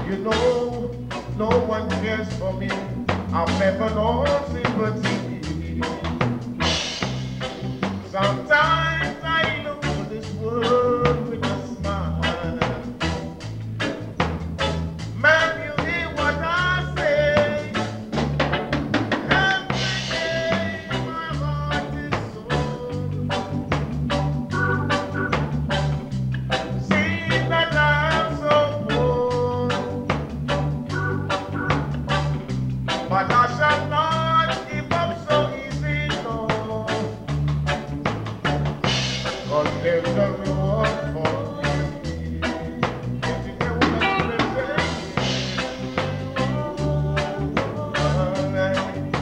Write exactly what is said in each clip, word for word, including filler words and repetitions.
You know, no one cares for me. I've never known sympathy. Sometimes I look at this world with a smile. Man, you hear what I say. Every day my heart is sore. See that I'm so poor, but I shall not give up so easy, no. 'Cause there's a reward for me. If you know what I'm saying. Alright.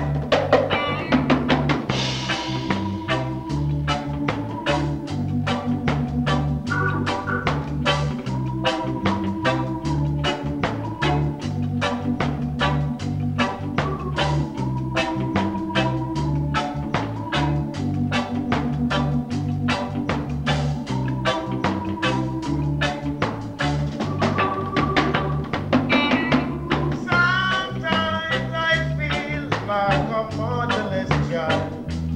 Sometimes I feel like a motherless child.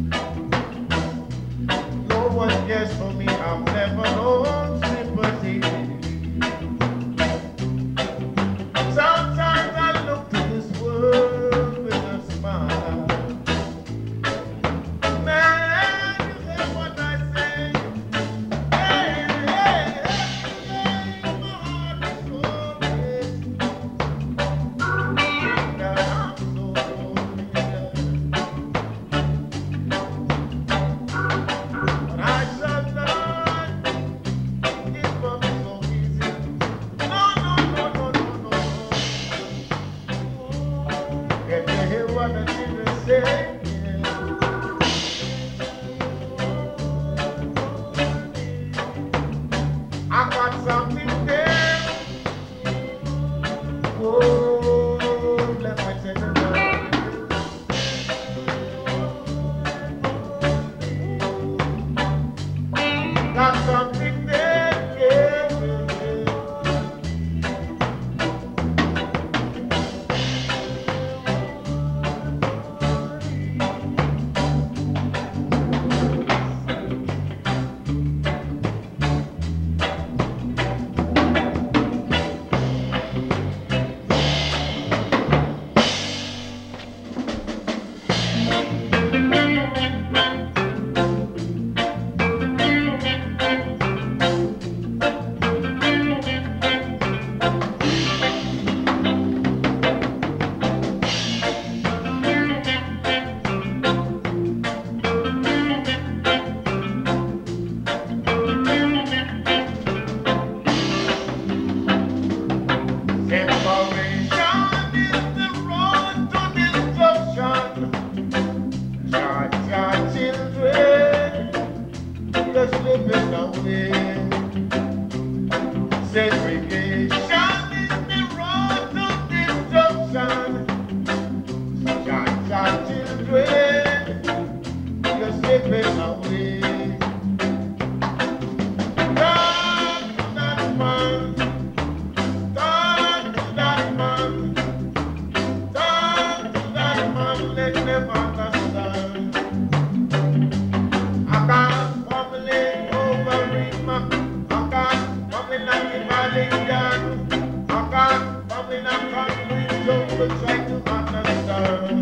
No one cares for me, I've never known sympathy. Sometimes I look to this world with a smile. Man, you hear what I say? Hey, hey, hey, hey, my heart is so big. That I'm so young. But I shall not give up so easy. No, no, no, no, no, no. Can you hear what the children say? I got something there. Oh, let me tell you now. Got something there, yeah, yeah, yeah. Separation is the road to destruction. Cha cha children, you're slipping away. Segregation is the road to destruction. Cha cha children, you're slipping away. Talk to that man. Talk to that man. Talk to that man. Let them understand. I can't family over Rima. I can't family like the Valiant. I can't family like country. So we try to understand.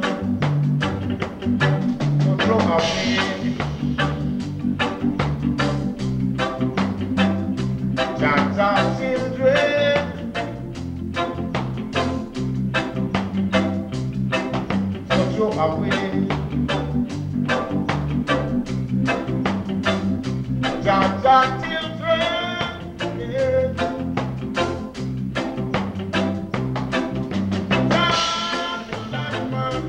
So throw away. Cha-cha children. So throw away. Cha-cha children. Yeah. Talk to that man.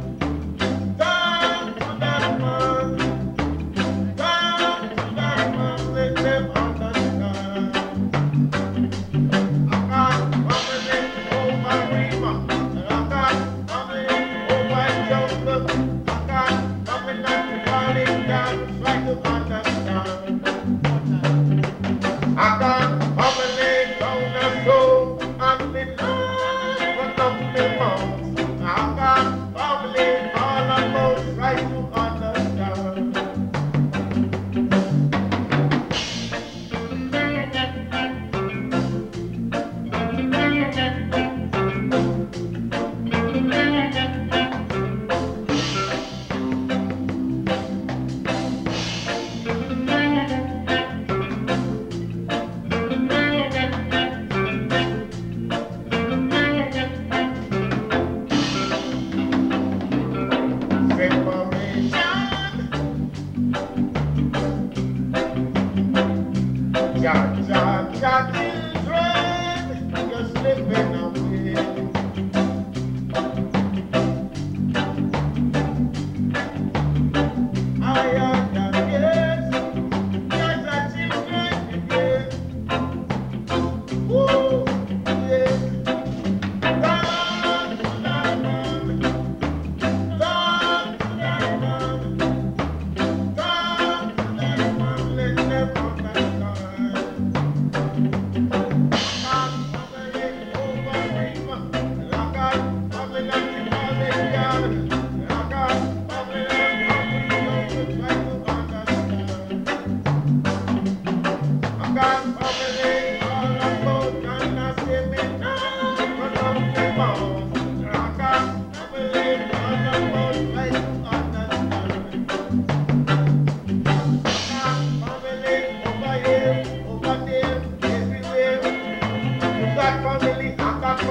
Talk to that man. Talk to that man. Let them understand. I can't family over Rima. I can't family over Joseph.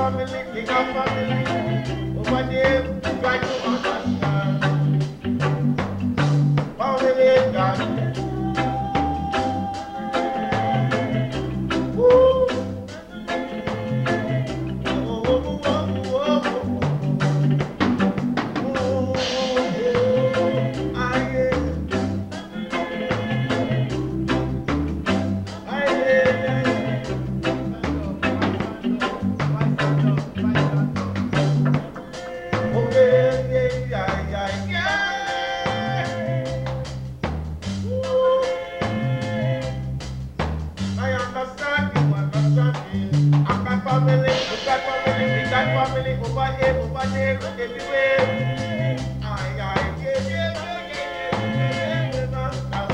family, bigger family. Over there, try to understand. Family, God. Woo! Oh, oh, oh, oh, oh, oh, oh, ah, yeah. Ah, yeah, yeah, yeah. Oh, yeah, yeah, yeah, yeah, yeah. Woo! I understand you, understand me. I got family, you got family, we got family over here, over there, everywhere. Aye, aye, yeah, yeah, yeah, yeah, yeah, yeah, yeah,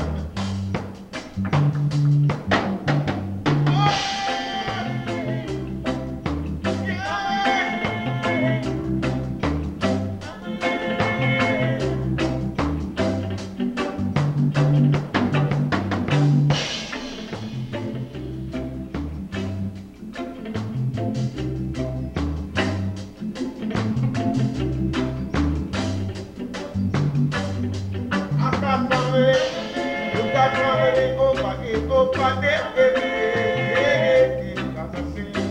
I got family, you got family over here, over there, everywhere. Yeah, yeah, yeah, got to see.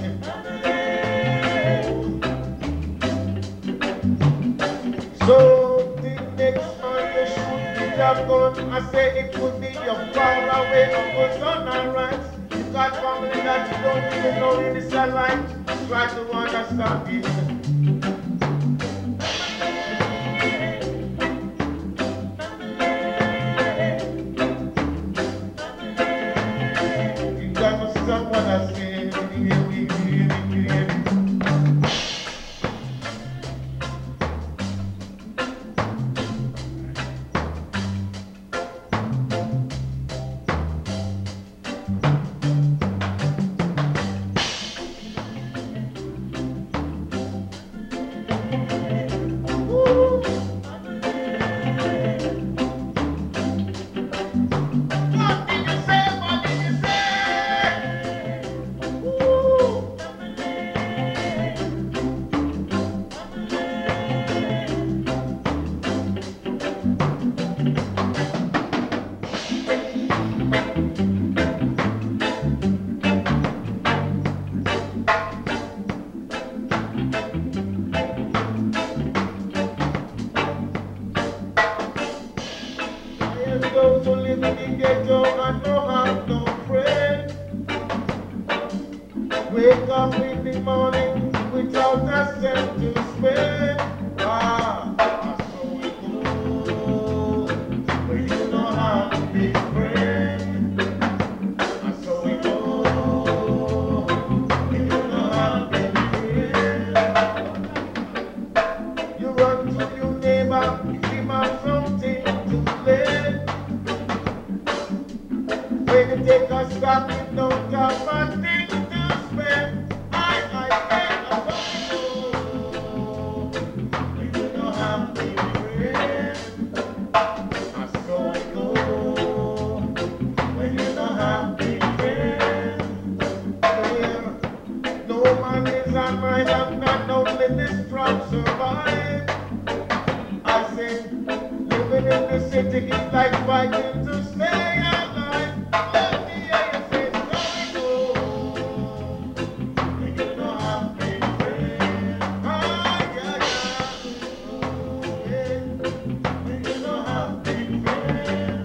So the next man you should be a gun. I say it could be your far away Uncle Son and rights. You got family that you don't even know in this life. Try to understand it. You got to stop what I say. Hear me, hear me, hear me. Woo! What did you say? What did you say? Woo! I am those who live in the ghetto and no have no friend. Wake up in the morning without a cent to spend. Ah, that's how it goes when you don't have a big friend. That's how it goes when you don't have a big friend. You run to your neighbor if he has something to play. When you take a stop, you don't have a thing to spend. I, I, I, I, oh, when you don't have a friend. That's how it goes when you don't have a friend. Well, no man is on my land that only this from survive. I say, living in the city is like fighting to stay alive. Let me hear you say, so it goes when you don't have a friend. Ah, yeah, yeah. Oh, yeah. When you don't have a friend.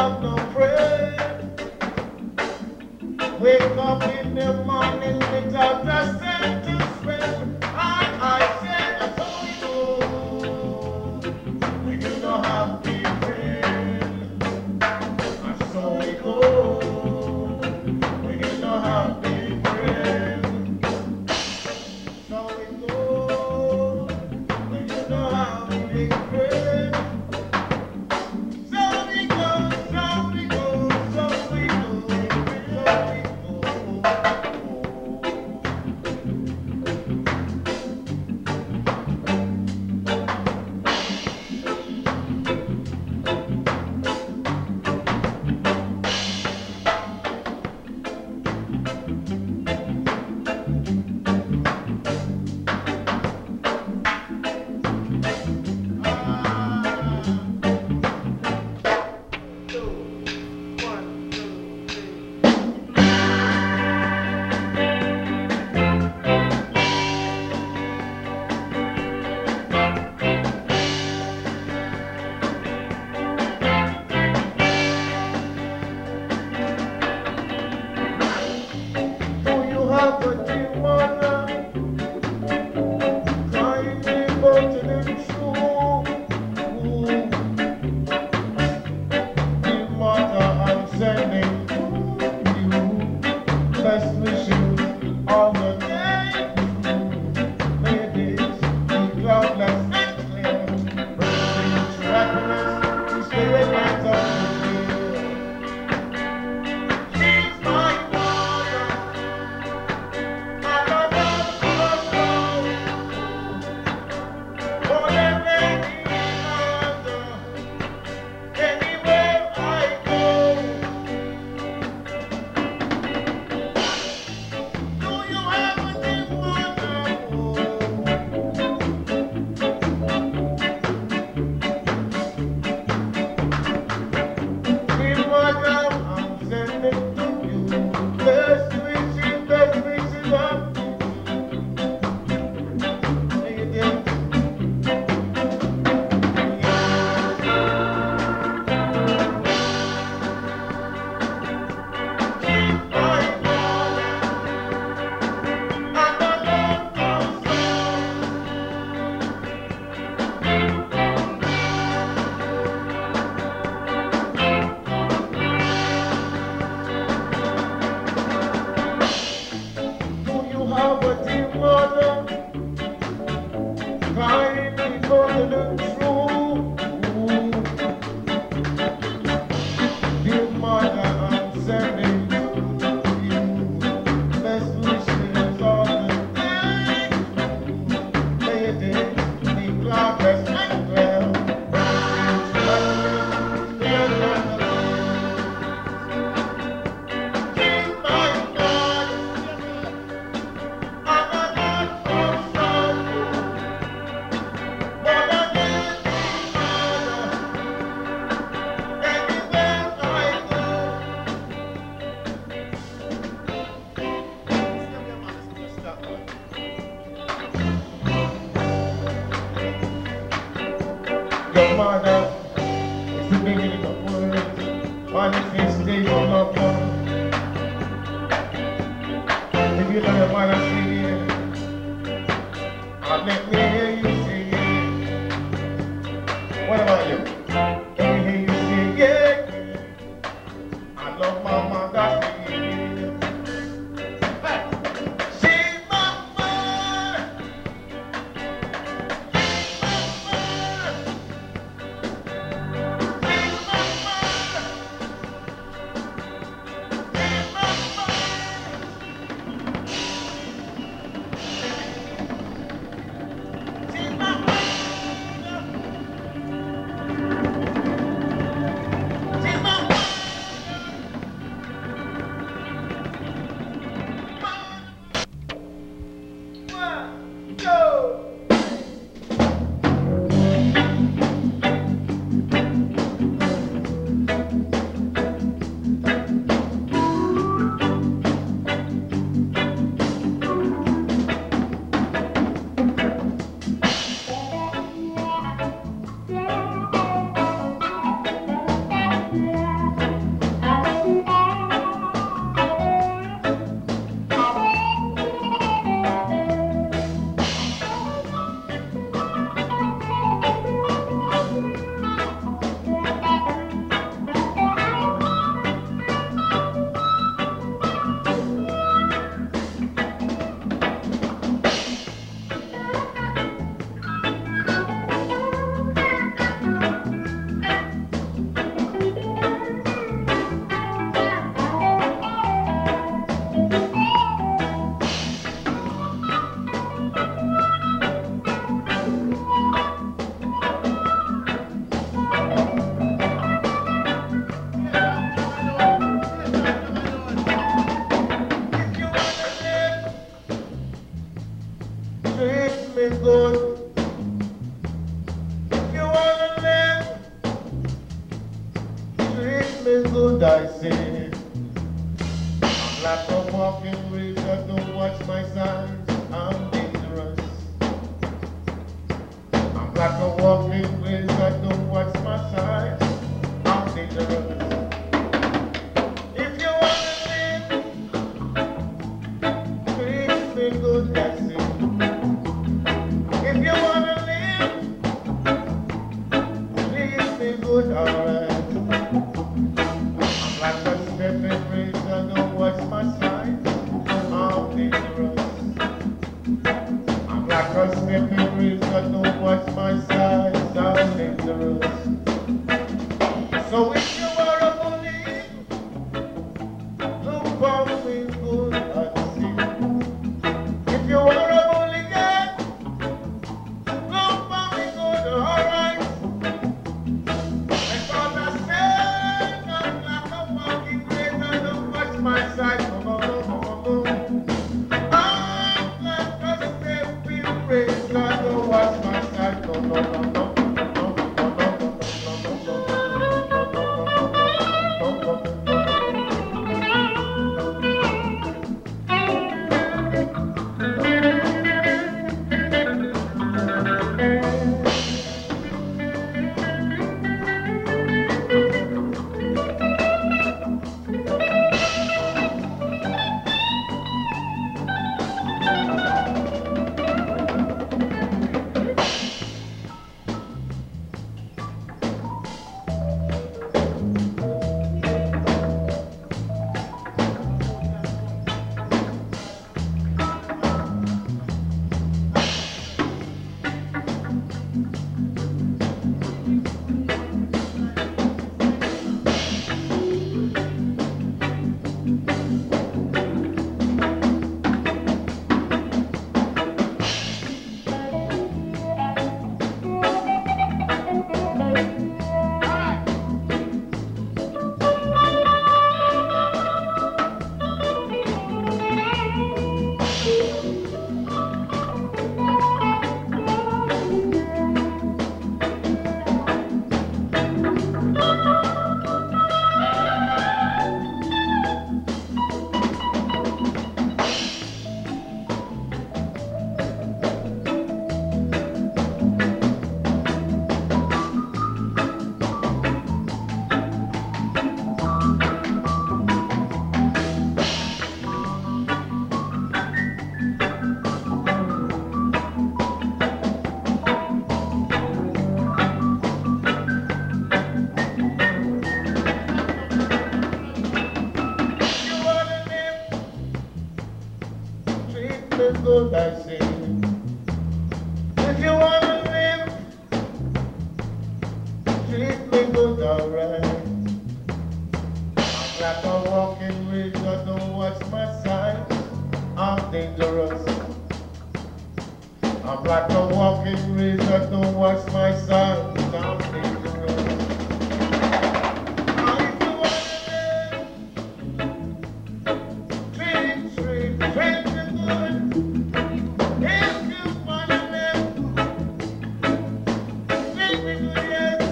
have no prayer. Wake up in the morning without a cent to spend. I, I said, I told you, when you don't have the friend. I saw it go, when you don't have the friend. So it go, when you don't have the friend. So we go, so we go, so we go, so we go. Your mother is the beginning of words, manifestation of love. If you love your mother, sing it. And let me hear you sing it. What about you? Let me hear you sing it. I love my mother, sing it. She's my mother. good, I say. I'm like a walking river, don't watch my signs, I'm dangerous. I'm like a walking river, don't watch my signs, I'm dangerous. If you wanna live, treat me good, I say. If you wanna live, treat me good, alright. I'm like a stepping razor, don't watch my sides, I'm dangerous. I'm like a stepping razor, don't watch my sides, I'm dangerous. So if you are a bully, look for me good and see. If you are a bully, yeah, look for me good, alright. Because I said I'm like a walking razor, don't watch my side, no, no, no, no, no. I'm like a stepping razor, don't watch my side, no, no, no, no. Good, I say. If you wanna live, treat me good, alright. I'm like a walking razor, don't watch my signs, I'm dangerous. I'm like a walking razor, don't watch my signs, I'm dangerous. Now if you wanna live, treat, treat, treat me good. If you wanna live, treat me good, yes.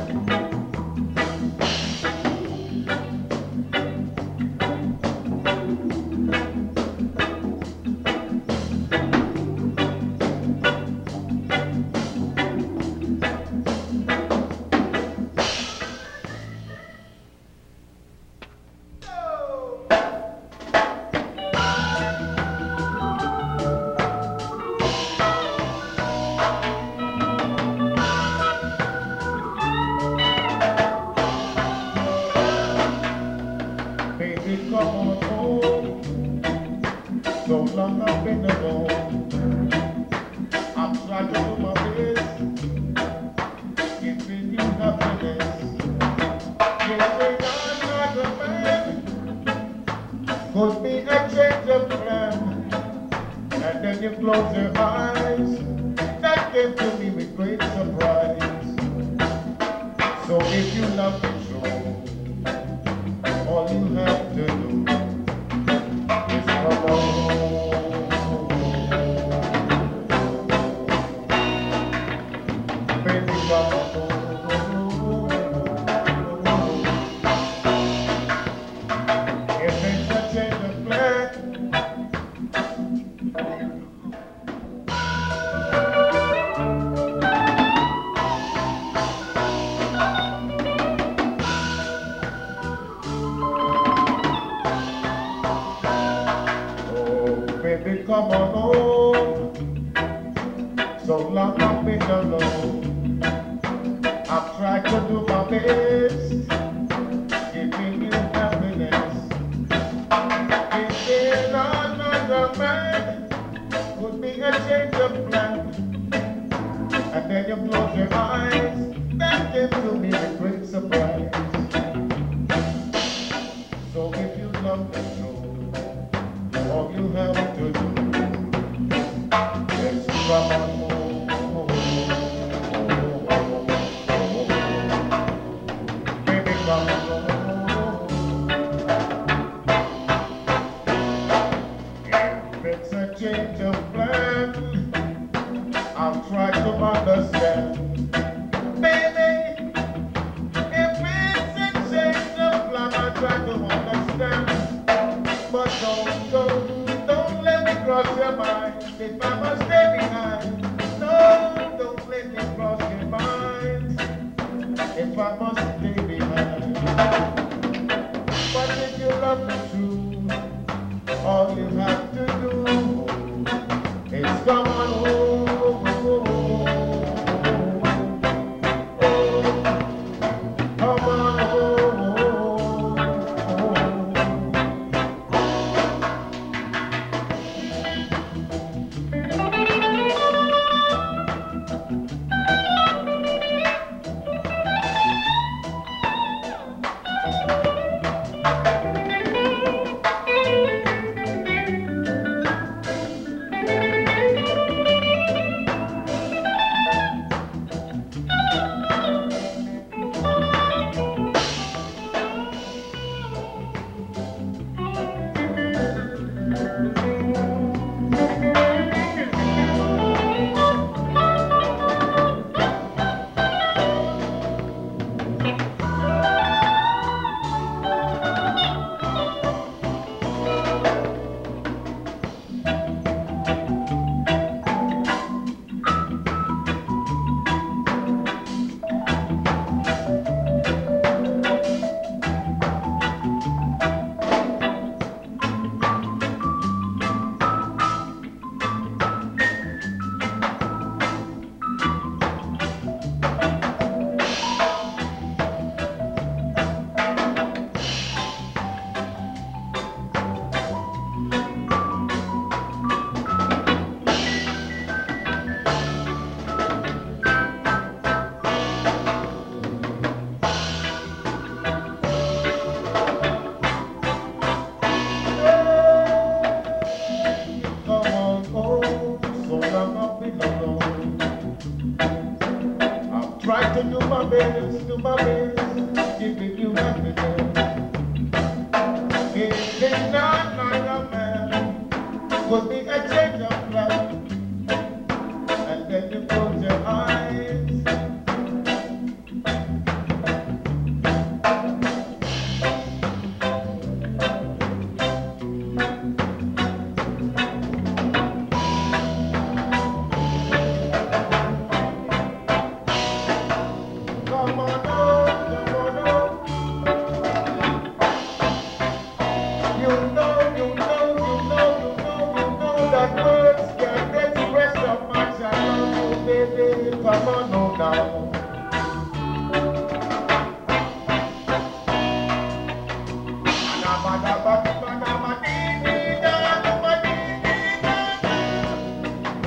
Baby, come on home. So long I've been alone. I'm trying to do my best, giving you happiness. Giving another man could be a change of plan. And then you close your eyes. That came to me with great surprise. So if you love me so, all you have to do is come on. Baby, come on. came to me with great surprise. So if you love the truth, all you have to do is come on home. Baby, come on home. If it's a change of plan, I'll try to understand. Baby, if it's a change of plan, I'll try to understand. But don't go, don't let me cross your mind. If I must stay behind, no, don't let me cross your mind. If I must stay behind. But if you love me true, all you have to do is come on home. Try to do my best, do my best, giving you happiness. Giving not like a man would be a change of life. And then you close your eyes. Come on, no, now.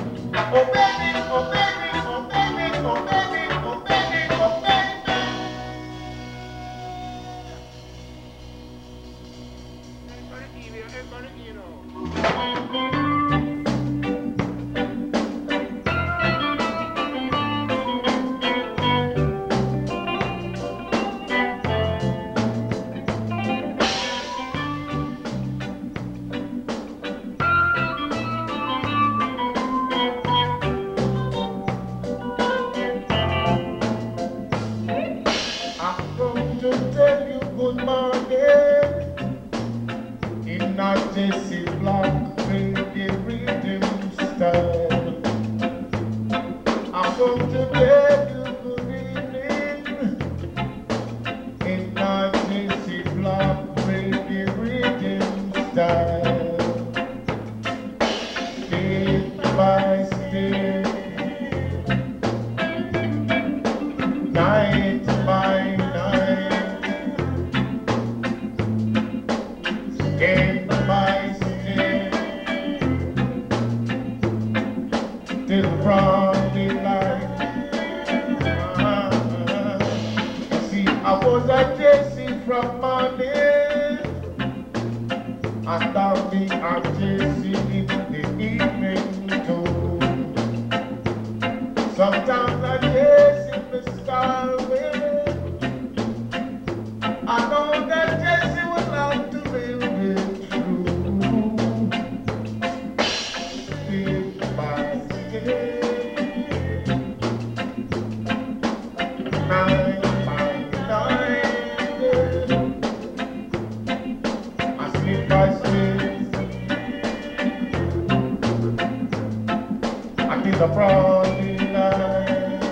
Oh baby, oh baby, oh baby, oh baby, oh baby, oh baby. I was a Jesse from morning, and I'll be a Jesse in the evening too. Sometimes I Jesse the starving. I know that Jesse would love to live it true. Step by step, night by night, I sleep by sleep. I need a broad daylight.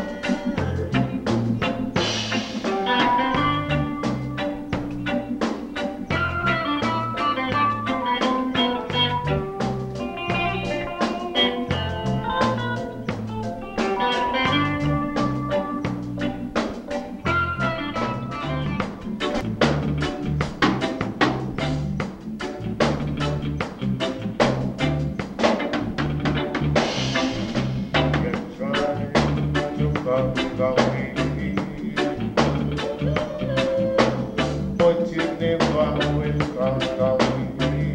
But you never will come me.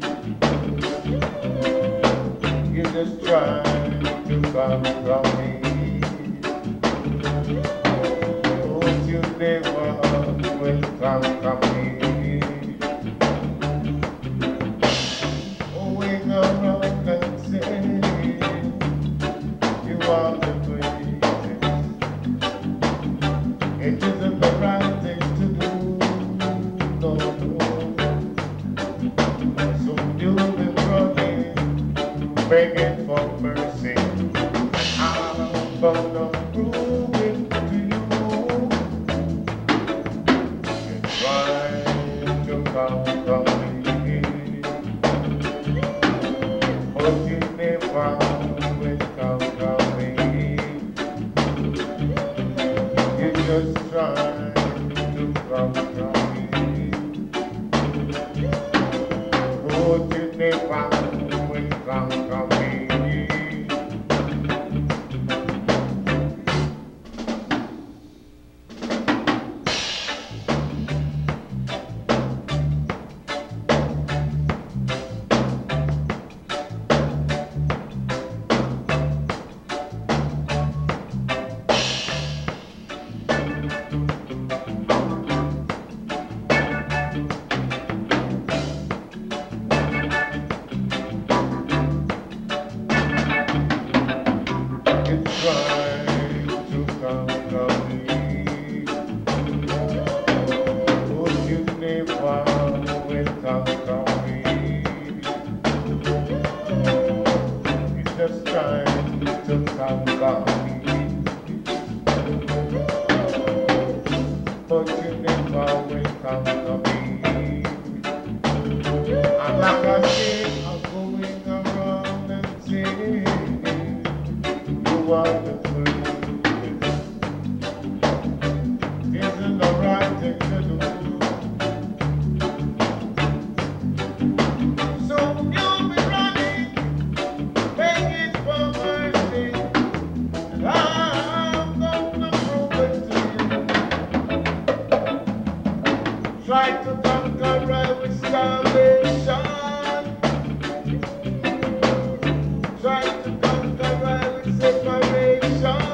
You just try to come from me. But you never will come from me. Going around and saying you are the greatest. It isn't the right thing to do. No, no. So you've been running, begging for mercy. I'm gonna prove it to you. You try to come from me, but you never will come from me. You just try to come from me, but you never will come from me. Try to come from me, but you never will come from me. You just try to come from me, but you never will come from me. And like I say, I'm going around and saying you are the isn't the right thing to do. So you'll be running, begging for mercy, and I'm gonna prove it to you. Try to conquer right with salvation. Try to conquer right with separation.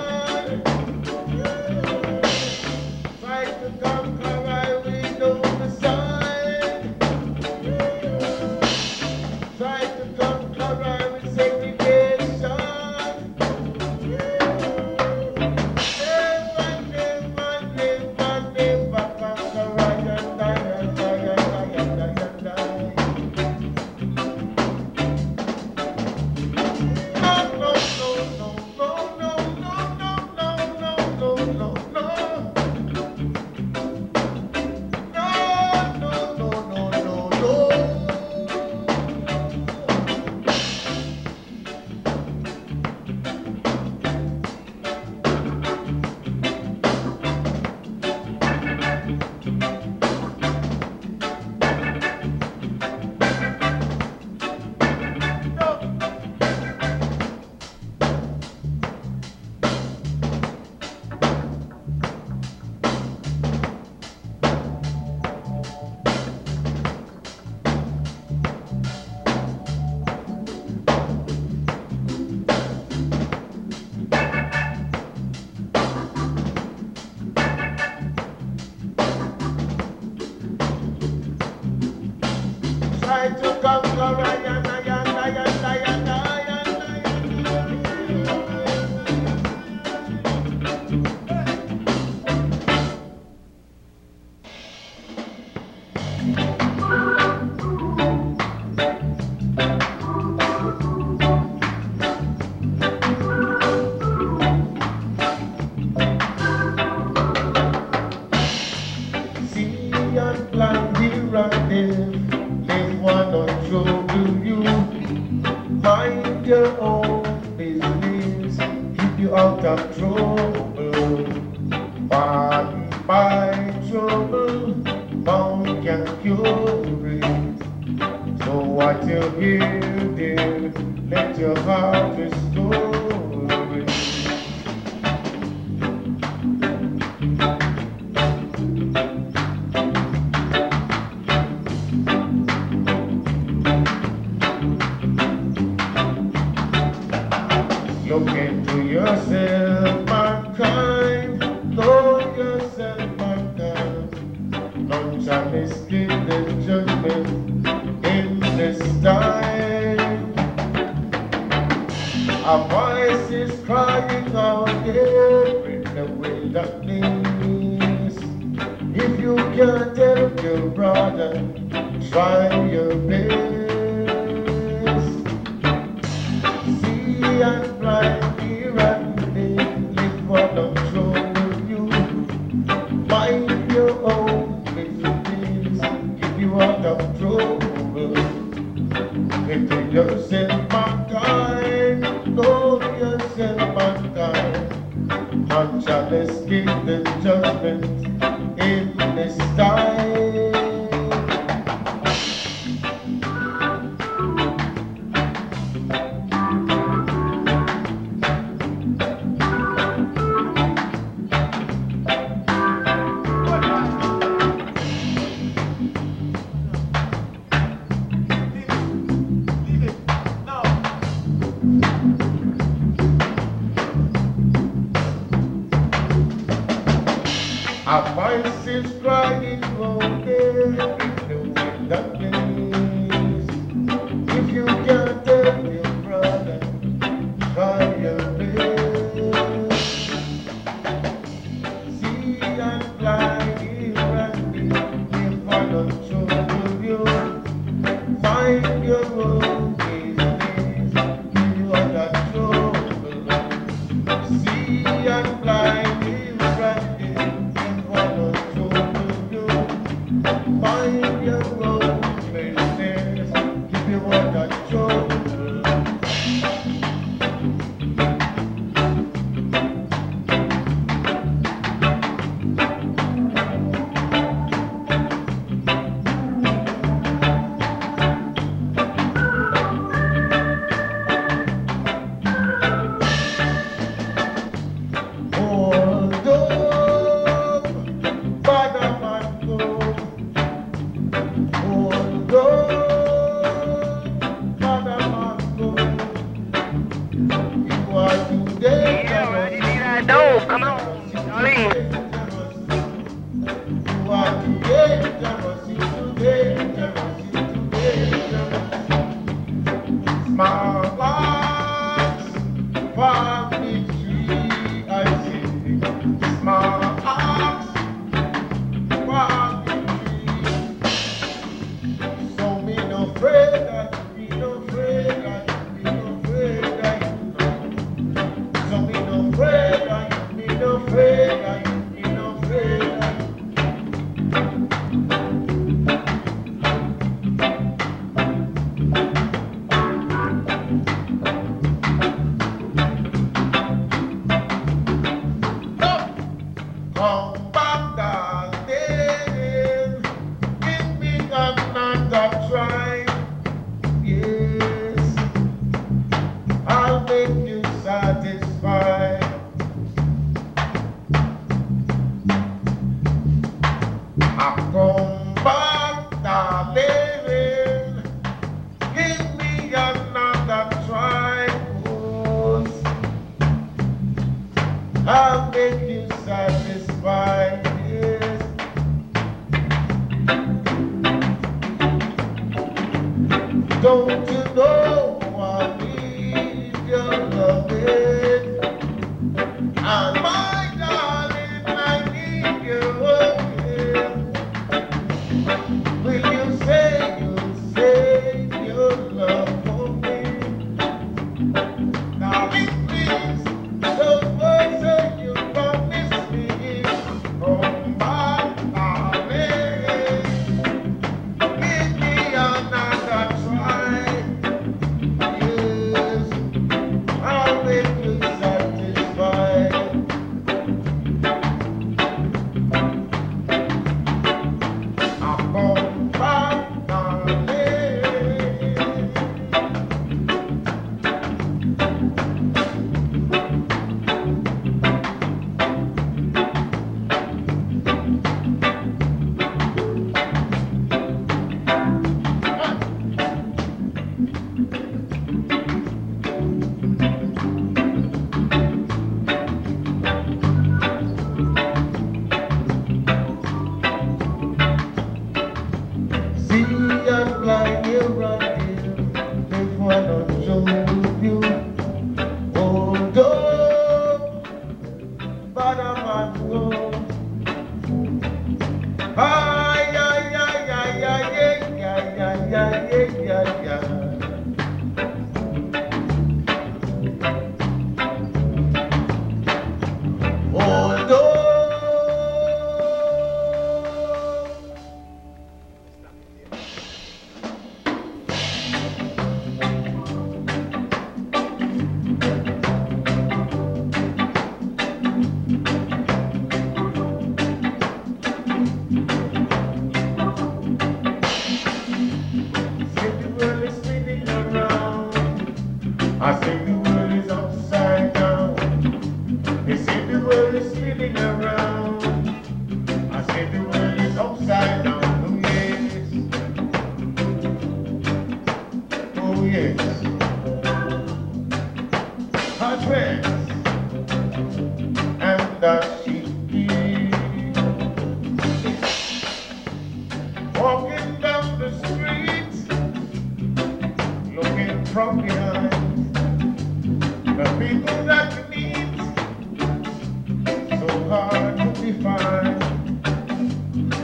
trouble, none can cure it. So what you hear, dear, let your heart restore it. Look into yourself, mankind. Know yourself, mankind. None shall escape the judgment in this time. A voice is crying out here in the wilderness. If you can't help your brother, try your best. See and fly here and there, live what I'm showing you. Mind your own business, keep you out of trouble. Into yourself, mankind, know yourself, mankind. None shall escape the judgment in this time. A voice is crying out there in the wilderness. If you can't tell your brother, try your best. See and fly here and there, if I don't trouble you. Find your own business, give you all that trouble. See and fly here and there. Mind your own business, keep you out of trouble. Come on, Charlie. You are too dangerous, you too dangerous, you too dangerous. Small axe for victory, I say. Small axe for victory. So be no afraid, I be no afraid, I be no afraid, I know. So be no afraid, I no afraid, I ain't no afraid. Come back, darling. Give me another try. Yes, I'll make you satisfied. Come back, darling, give me another try, 'cause I'll make you satisfied, yes. Don't you know I need your loving? And my darling, I need your loving. Will you say you'll save your love for me? Darling, please, don't say you promise me. Oh,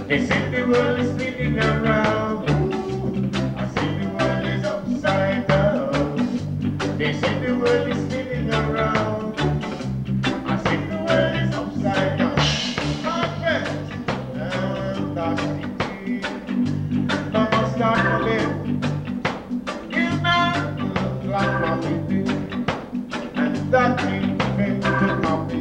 They say the world is spinning around. I say the world is upside down. They say the world is spinning around. I say the world is upside down. Perfect. And that's the key. Now I start to live. You know, like what we do. And that thing came to happen.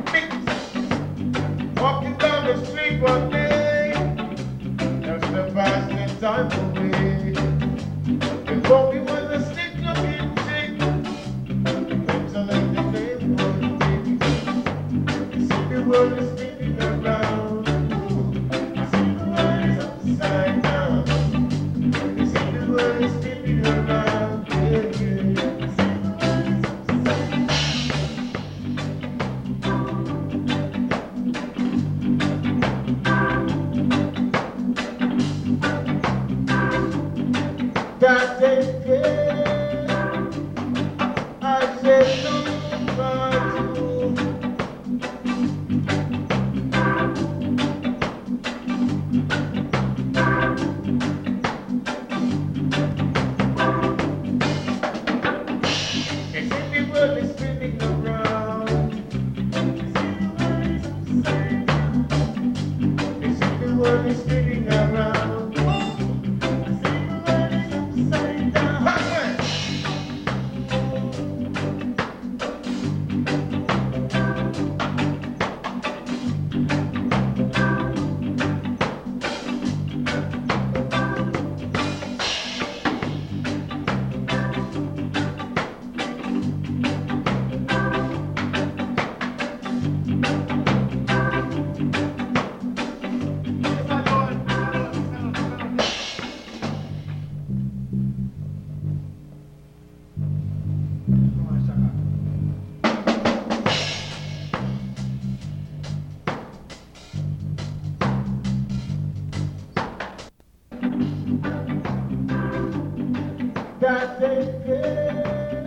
Walking down the street one day, just the passing time away. Before we was a stick looking chick, things are like the same one day. You see the world is spinning around. I see the world is upside down. You see the world is spinning around. Yeah, yeah. That they care, I say no about you. They say the world is spinning around. They say the world is spinning around. That they care,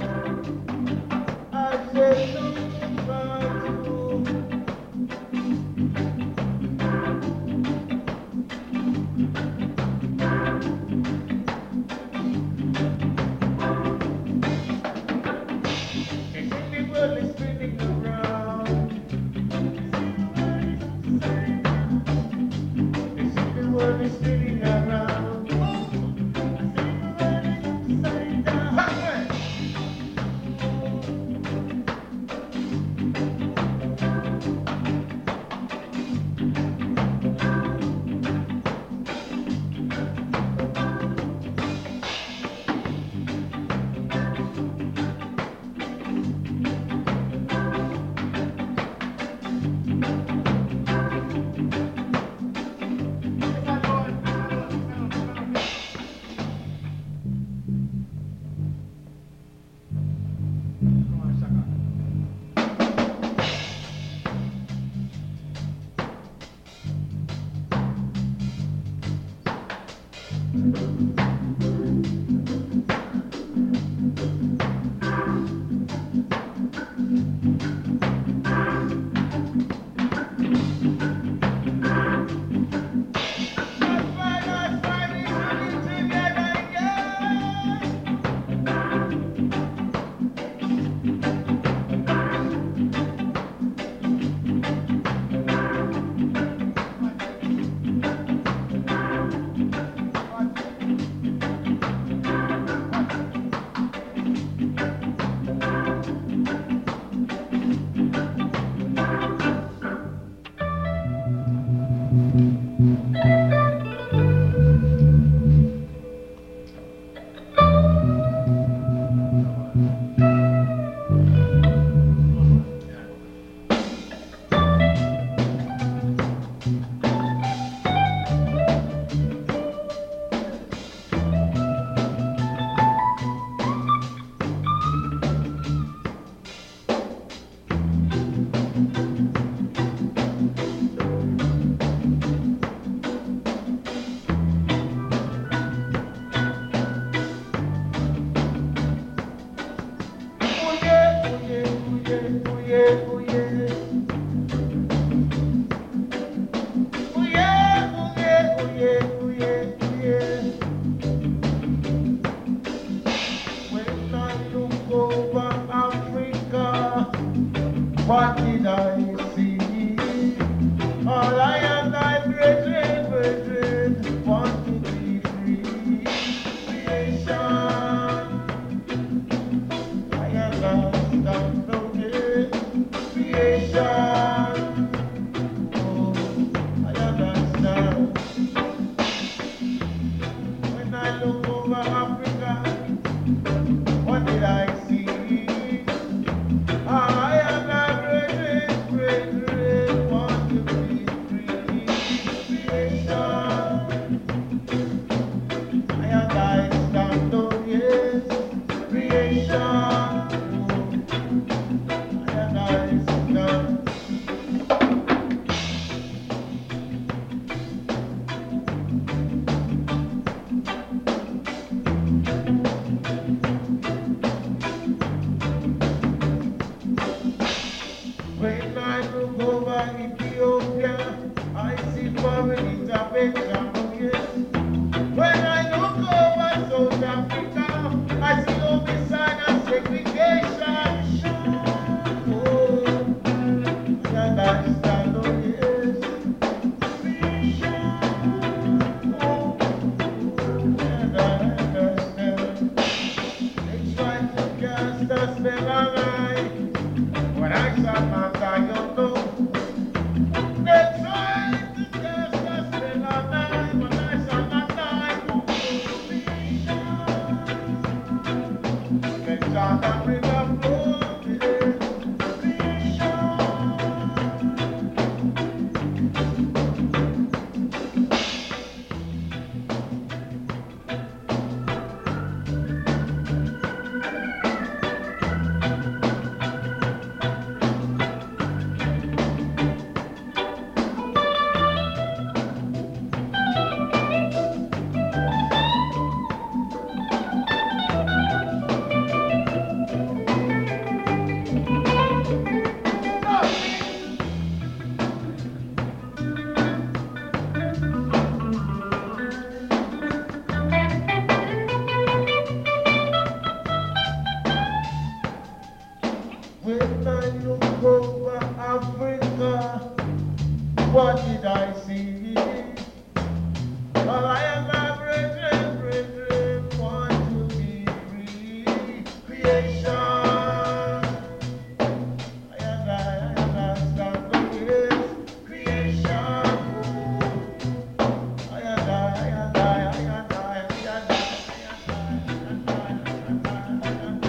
I say no about you. They say the world is spinning around. They say the world is spinning around. salvation, yes. When I look over South Africa, I see only sign of segregation. Oh, and I stand on yes. Oh, and I understand. They try to cast a spell on me. When I saw my God, you know. They tried to cast a spell on me. When I saw my God, they tried to bring up when I look over Africa, what did I see? All I am my brethren, brethren, want to be free. Creation. I and I, I and I stand for this. Creation. I and I, I and I, I and I, I and I, I and I, I and I, I and I.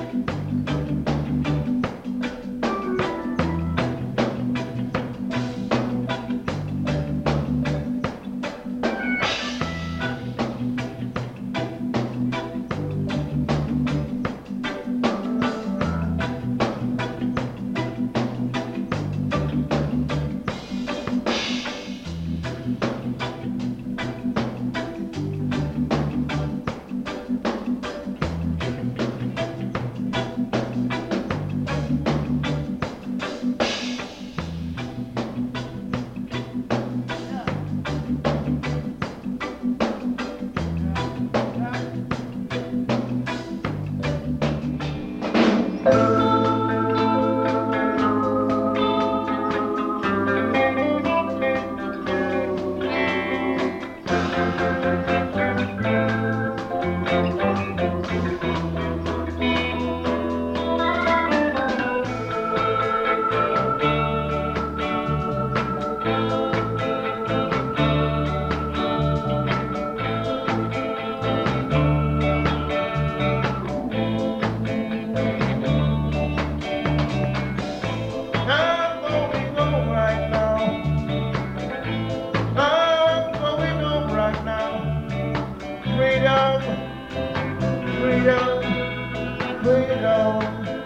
Freedom, freedom, freedom,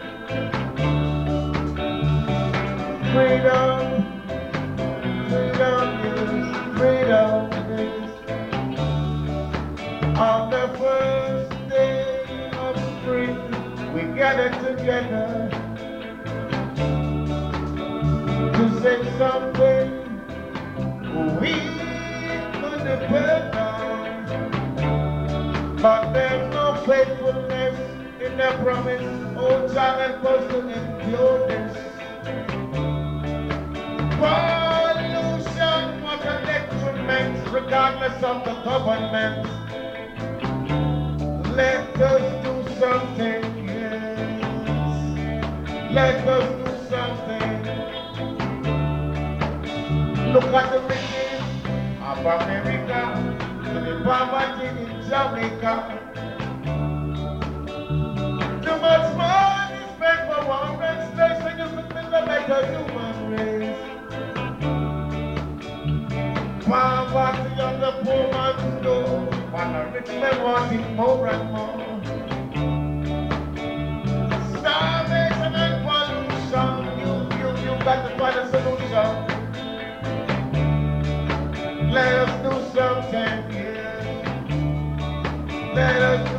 freedom, freedom is, freedom is. On the first day of spring, we gathered together to say something we couldn't put down. But there's no faithfulness in the promise. Oh, child, help us to endure this. Pollution was an detriment, regardless of the government. Let us do something, yes. Let us do something. Look at the riches of America, to the poverty in Jamaica. Too much money spent for war and slaves, and you could build a better human race. Poverty on the poor man's door, while the rich men wanting more and more. Starvation and pollution, you, you, you got to find a solution. Let us do something, yeah. Let us do